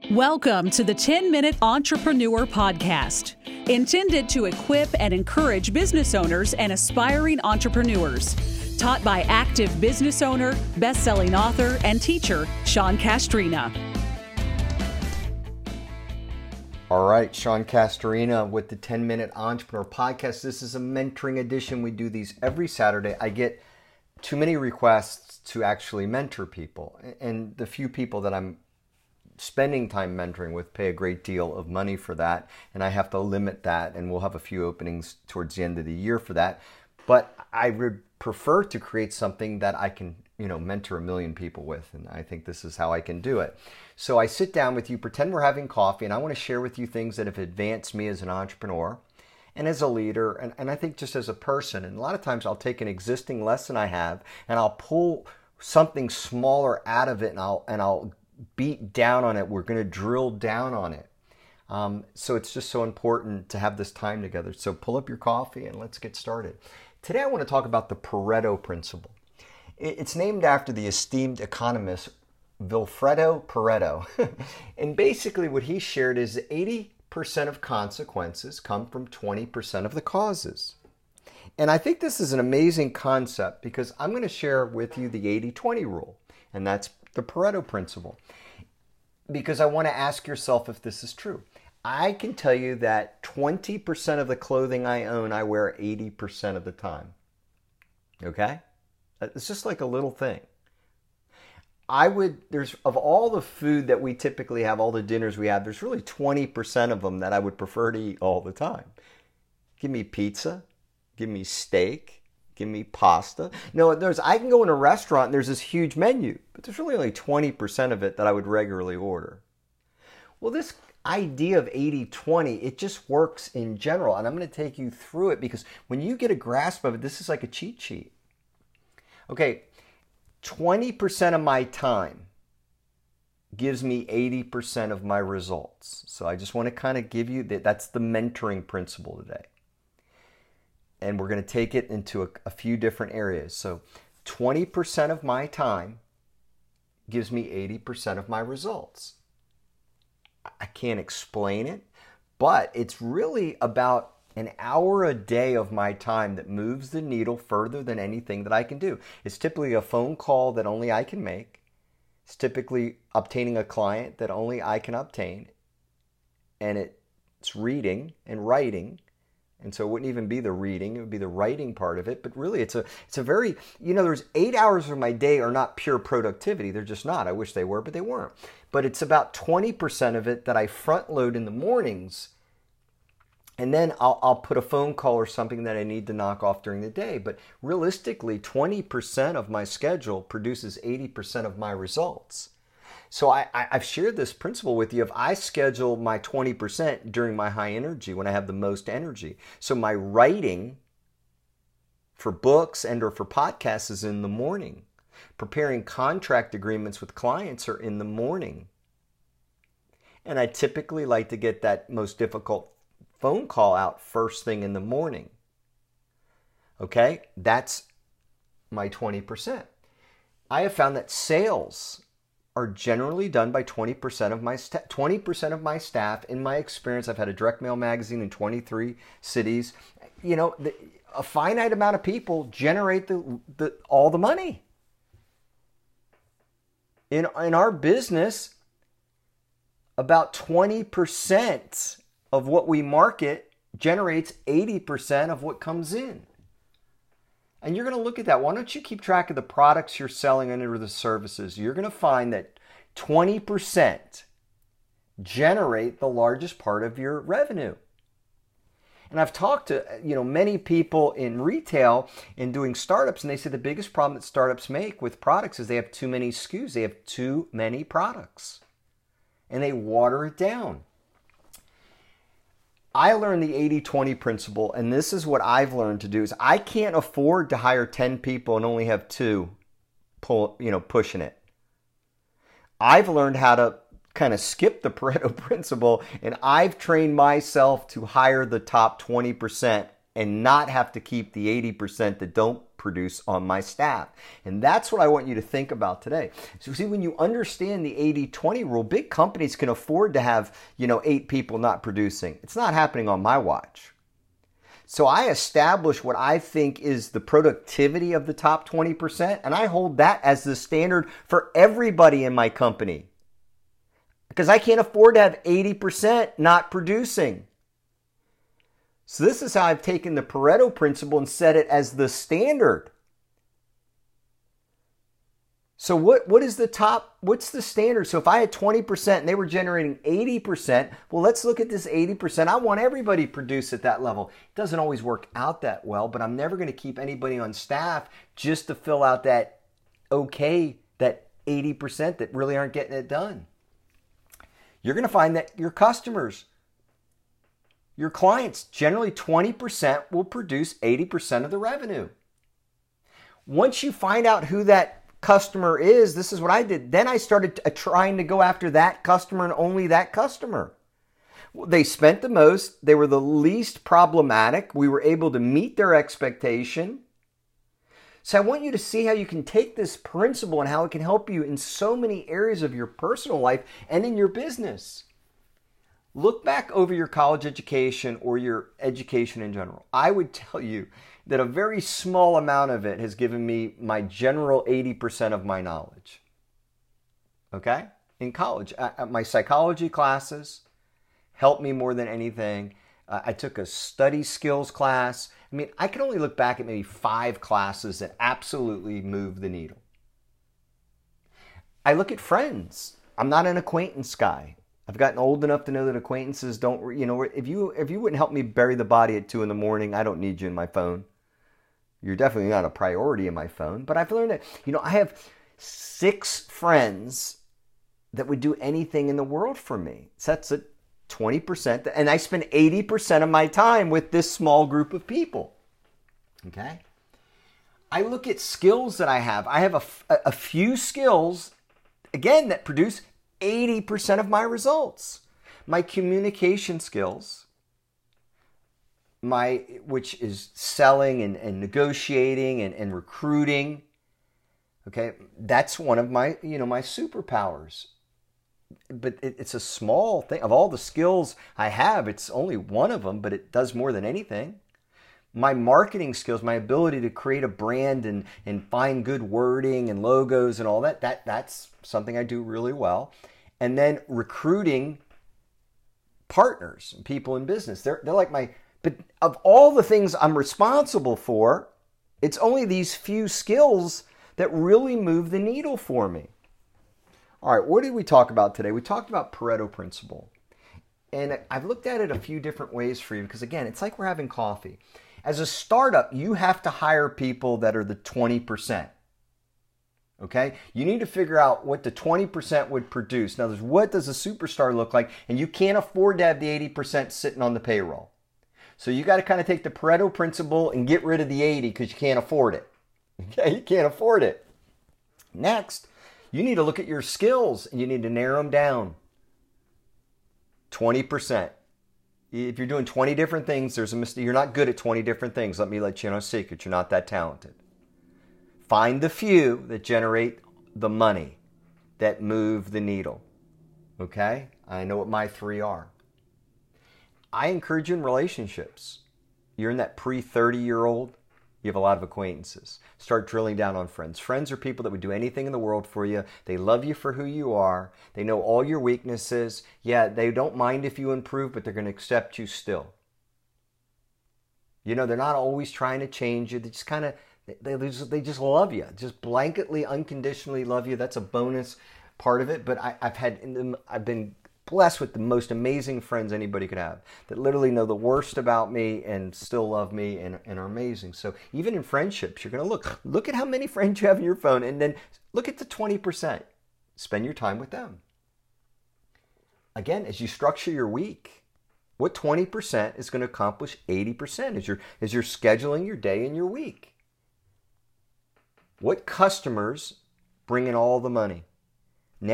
Welcome to the 10-Minute Entrepreneur Podcast, intended to equip and encourage business owners and aspiring entrepreneurs. Taught by active business owner, best-selling author, and teacher, Sean Castrina. All right, Sean Castrina with the 10-Minute Entrepreneur Podcast. This is a mentoring edition. We do these every Saturday. I get too many requests to actually mentor people, and the few people that I'm spending time mentoring with pay a great deal of money for that, and I have to limit that, and we'll have a few openings towards the end of the year for that. But I would prefer to create something that I can, mentor 1 million people with, and I think this is how I can do it. So I sit down with you, pretend we're having coffee, and I want to share with you things that have advanced me as an entrepreneur and as a leader, and I think just as a person. And a lot of times I'll take an existing lesson I have, and I'll pull something smaller out of it, and I'll beat down on it. We're going to drill down on it. So it's just so important to have this time together. So pull up your coffee and let's get started. Today I want to talk about the Pareto principle. It's named after the esteemed economist Vilfredo Pareto. And basically what he shared is that 80% of consequences come from 20% of the causes. And I think this is an amazing concept because I'm going to share with you the 80-20 rule. And that's the Pareto principle, because I want to ask yourself if this is true. I can tell you that 20% of the clothing I own, I wear 80% of the time. Okay? It's just like a little thing. Of all the food that we typically have, all the dinners we have, there's really 20% of them that I would prefer to eat all the time. Give me pizza, give me steak, give me pasta. No, I can go in a restaurant and there's this huge menu, but there's really only 20% of it that I would regularly order. Well, this idea of 80-20, it just works in general. And I'm going to take you through it because when you get a grasp of it, this is like a cheat sheet. Okay, 20% of my time gives me 80% of my results. So I just want to kind of give you that's the mentoring principle today. And we're going to take it into a few different areas. So 20% of my time gives me 80% of my results. I can't explain it, but it's really about an hour a day of my time that moves the needle further than anything that I can do. It's typically a phone call that only I can make. It's typically obtaining a client that only I can obtain. And it's reading and writing. And so it wouldn't even be the reading, it would be the writing part of it. But really it's a very, there's 8 hours of my day are not pure productivity. They're just not. I wish they were, but they weren't. But it's about 20% of it that I front load in the mornings. And then I'll put a phone call or something that I need to knock off during the day. But realistically, 20% of my schedule produces 80% of my results. So I've shared this principle with you of I schedule my 20% during my high energy, when I have the most energy. So my writing for books and or for podcasts is in the morning. Preparing contract agreements with clients are in the morning. And I typically like to get that most difficult phone call out first thing in the morning. Okay, that's my 20%. I have found that sales are generally done by 20% of my 20% of my staff. In my experience, I've had a direct mail magazine in 23 cities. A finite amount of people generate all the money. In our business, about 20% of what we market generates 80% of what comes in. And you're going to look at that. Why don't you keep track of the products you're selling and or the services? You're going to find that 20% generate the largest part of your revenue. And I've talked to many people in retail and doing startups, and they say the biggest problem that startups make with products is they have too many SKUs. They have too many products. And they water it down. I learned the 80-20 principle, and this is what I've learned to do, is I can't afford to hire 10 people and only have 2 pushing it. I've learned how to kind of skip the Pareto principle, and I've trained myself to hire the top 20% and not have to keep the 80% that don't produce on my staff. And that's what I want you to think about today. So see, when you understand the 80-20 rule, big companies can afford to have, 8 people not producing. It's not happening on my watch. So I establish what I think is the productivity of the top 20%, and I hold that as the standard for everybody in my company. Because I can't afford to have 80% not producing. So this is how I've taken the Pareto principle and set it as the standard. So what's the standard? So if I had 20% and they were generating 80%, well, let's look at this 80%. I want everybody to produce at that level. It doesn't always work out that well, but I'm never going to keep anybody on staff just to fill out that 80% that really aren't getting it done. You're going to find that your customers, your clients, generally 20% will produce 80% of the revenue. Once you find out who that customer is, this is what I did. Then I started trying to go after that customer and only that customer. They spent the most. They were the least problematic. We were able to meet their expectation. So I want you to see how you can take this principle and how it can help you in so many areas of your personal life and in your business. Look back over your college education or your education in general. I would tell you that a very small amount of it has given me my general 80% of my knowledge. Okay? In college, my psychology classes helped me more than anything. I took a study skills class. I mean, I can only look back at maybe 5 classes that absolutely moved the needle. I look at friends. I'm not an acquaintance guy. I've gotten old enough to know that acquaintances don't, if you wouldn't help me bury the body at 2 a.m, I don't need you in my phone. You're definitely not a priority in my phone. But I've learned that, I have 6 friends that would do anything in the world for me. So that's a 20%. And I spend 80% of my time with this small group of people. Okay? I look at skills that I have. I have a few skills, again, that produce 80% of my results. My communication skills, which is selling and negotiating and recruiting. Okay, that's one of my my superpowers. But it's a small thing. Of all the skills I have, it's only one of them, but it does more than anything. My marketing skills, my ability to create a brand and find good wording and logos and all that's something I do really well. And then recruiting partners and people in business. They're like but of all the things I'm responsible for, it's only these few skills that really move the needle for me. All right, what did we talk about today? We talked about Pareto principle. And I've looked at it a few different ways for you because, again, it's like we're having coffee. As a startup, you have to hire people that are the 20%. Okay? You need to figure out what the 20% would produce. Now, what does a superstar look like? And you can't afford to have the 80% sitting on the payroll. So you got to kind of take the Pareto principle and get rid of the 80 because you can't afford it. Okay? You can't afford it. Next, you need to look at your skills and you need to narrow them down. 20%. If you're doing 20 different things, there's a mistake. You're not good at 20 different things. Let me let you know a secret. You're not that talented. Find the few that generate the money, that move the needle. Okay? I know what my 3 are. I encourage you in relationships. You're in that pre-30-year-old. You have a lot of acquaintances. Start drilling down on friends. Friends are people that would do anything in the world for you. They love you for who you are. They know all your weaknesses. Yeah, they don't mind if you improve, but they're going to accept you still. They're not always trying to change you. They just kind of, they just love you. Just blanketly, unconditionally love you. That's a bonus part of it. But I've been blessed with the most amazing friends anybody could have that literally know the worst about me and still love me and are amazing. So even in friendships, you're going to look at how many friends you have in your phone and then look at the 20%. Spend your time with them. Again, as you structure your week, what 20% is going to accomplish 80% as you're scheduling your day and your week? What customers bring in all the money? Now,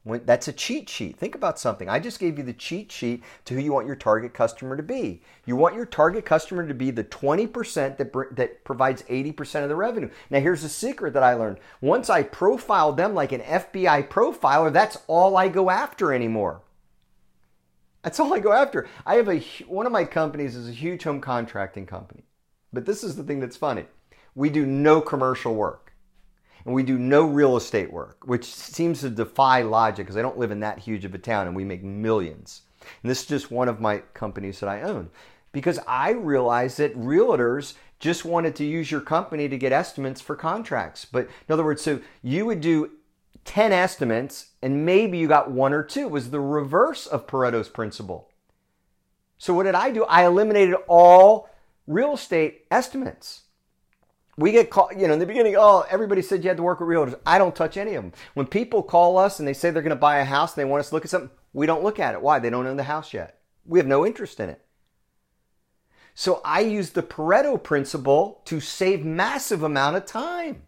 That's a cheat sheet. Think about something. I just gave you the cheat sheet to who you want your target customer to be. You want your target customer to be the 20% that provides 80% of the revenue. Now, here's a secret that I learned. Once I profile them like an FBI profiler, that's all I go after anymore. That's all I go after. I have one of my companies is a huge home contracting company. But this is the thing that's funny. We do no commercial work. And we do no real estate work, which seems to defy logic because I don't live in that huge of a town and we make millions. And this is just one of my companies that I own. Because I realized that realtors just wanted to use your company to get estimates for contracts. But in other words, so you would do 10 estimates and maybe you got one or two. It was the reverse of Pareto's principle. So what did I do? I eliminated all real estate estimates. We get called, in the beginning, everybody said you had to work with realtors. I don't touch any of them. When people call us and they say they're going to buy a house and they want us to look at something, we don't look at it. Why? They don't own the house yet. We have no interest in it. So I use the Pareto principle to save massive amount of time.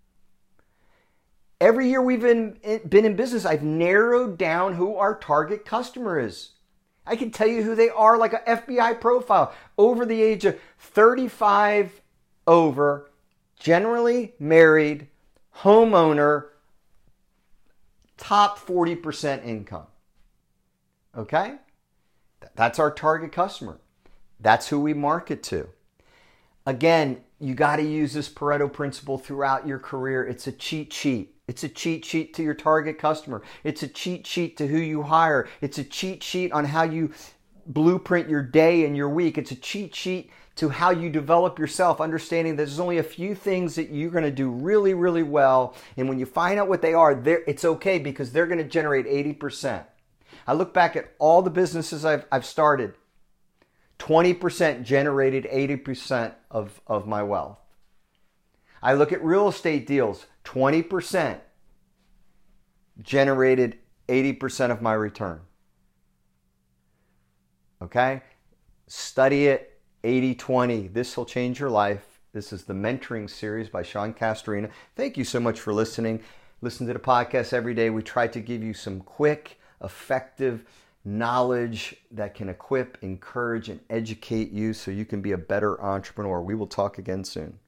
Every year we've been in business, I've narrowed down who our target customer is. I can tell you who they are like an FBI profile. Over the age of 35 over, generally married, homeowner, top 40% income. Okay? That's our target customer. That's who we market to. Again, you got to use this Pareto principle throughout your career. It's a cheat sheet. It's a cheat sheet to your target customer. It's a cheat sheet to who you hire. It's a cheat sheet on how you blueprint your day and your week. It's a cheat sheet to how you develop yourself, understanding that there's only a few things that you're going to do really, really well. And when you find out what they are, it's okay because they're going to generate 80%. I look back at all the businesses I've started. 20% generated 80% of my wealth. I look at real estate deals. 20% generated 80% of my return. Okay? Study it. 80-20. This will change your life. This is the Mentoring Series by Sean Castorina. Thank you so much for listening. Listen to the podcast every day. We try to give you some quick, effective knowledge that can equip, encourage, and educate you so you can be a better entrepreneur. We will talk again soon.